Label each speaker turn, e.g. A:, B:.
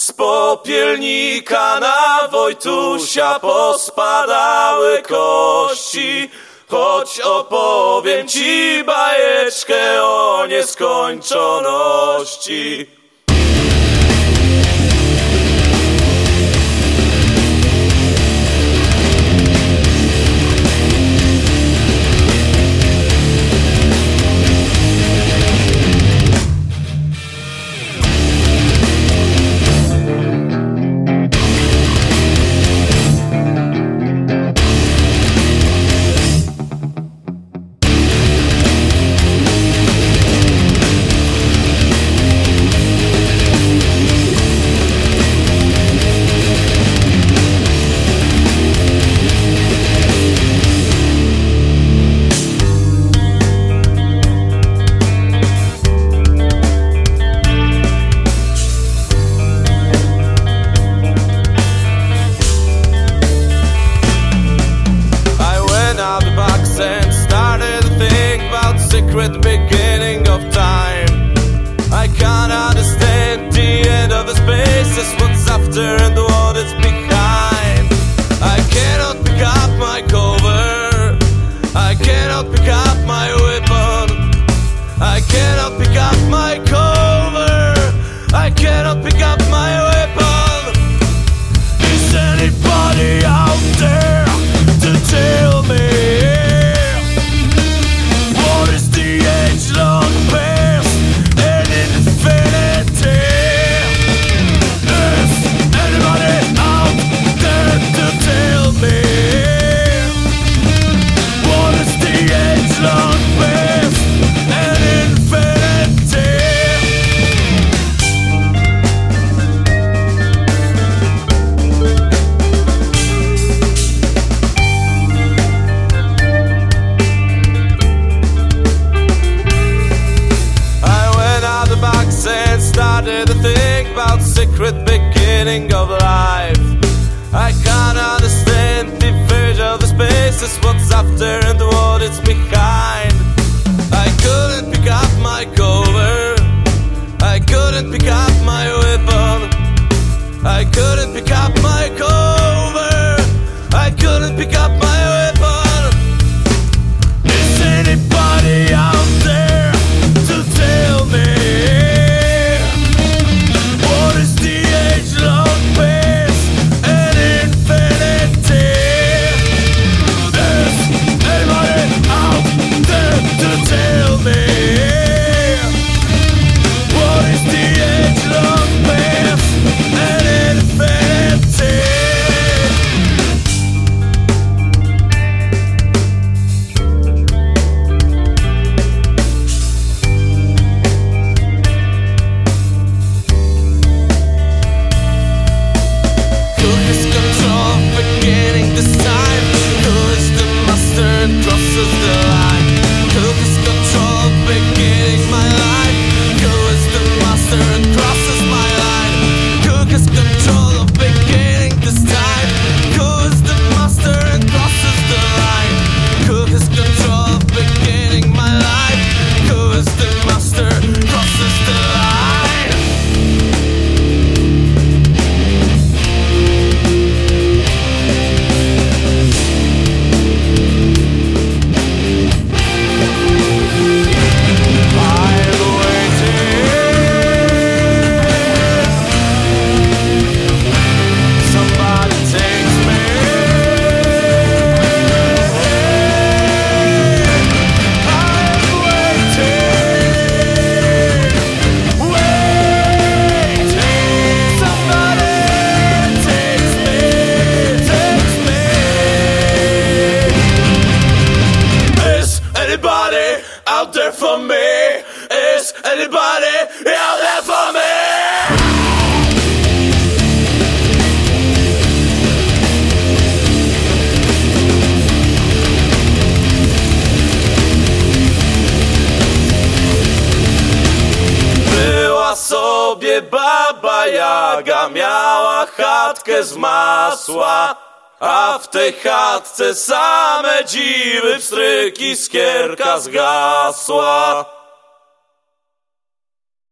A: Z popielnika na Wojtusia pospadały kości. Choć opowiem ci bajeczkę o nieskończoności.
B: Secret beginning of time. I can't understand the end of the space. It's what's after and what is behind. I cannot pick up my cover. I cannot pick up my weapon. I cannot pick up my cover. I cannot pick up my weapon. Is anybody out there to tell me? Started to think about secret beginning of life. I can't understand the verge of the space. It's what's after and what it's behind. I couldn't pick up my cover. I couldn't pick up my weapon. I couldn't pick up my cover. I couldn't pick up my weapon. Is anybody out there to tell me? Tell me, what is the age-long path and infinity? Who is control beginning this time? Who is the master and crosses the line? Who is control beginning my life? Who is the master and crosses my line? Who is control of beginning this time? Who is the master and crosses the line? Who is control of beginning my life? Who is the master crosses the line? Out there for me? Is anybody out there for me? Była sobie Baba Jaga, miała chatkę z masła. A w tej chatce same dziwy, pstryki, skierka zgasła.